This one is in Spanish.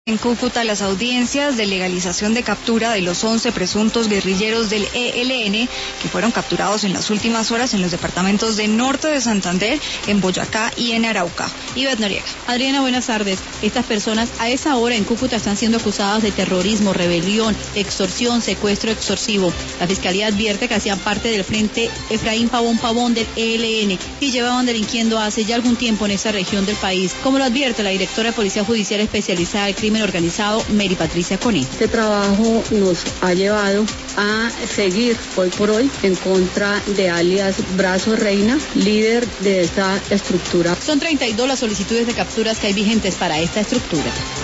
En Cúcuta, las audiencias de legalización de captura de los 11 presuntos guerrilleros del ELN que fueron capturados en las últimas horas en los departamentos de Norte de Santander, en Boyacá y en Arauca. Ivette Noriega. Adriana, buenas tardes. Estas personas a esa hora en Cúcuta están siendo acusadas de terrorismo, rebelión, extorsión, secuestro extorsivo. La Fiscalía advierte que hacían parte del Frente Efraín Pavón del ELN y llevaban delinquiendo hace ya algún tiempo en esa región del país, como lo advierte la directora de Policía Judicial especializada en crimen organizado, Mary Patricia Coné. Este trabajo nos ha llevado a seguir hoy por hoy en contra de alias Brazo Reina, líder de esta estructura. Son 32 las solicitudes de capturas que hay vigentes para esta estructura.